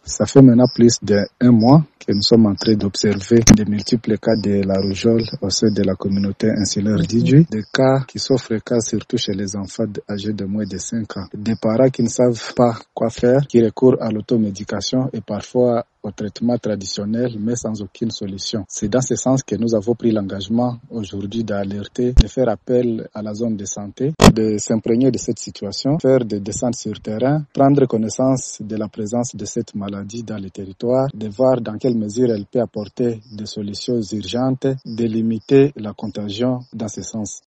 Ça fait maintenant plus d'un mois que nous sommes en train d'observer de multiples cas de la rougeole au sein de la communauté insulaire d'Idjwi, des cas qui sont fréquents surtout chez les enfants âgés de moins de 5 ans. Des parents qui ne savent pas quoi faire, qui recourent à l'automédication et parfois au traitement traditionnel, mais sans aucune solution. C'est dans ce sens que nous avons pris l'engagement aujourd'hui d'alerter, de faire appel à la zone de santé, de s'imprégner de cette situation, faire des descentes sur terrain, prendre connaissance de la présence de cette maladie dans le territoire, de voir dans quelle mesure elle peut apporter des solutions urgentes, de limiter la contagion dans ce sens.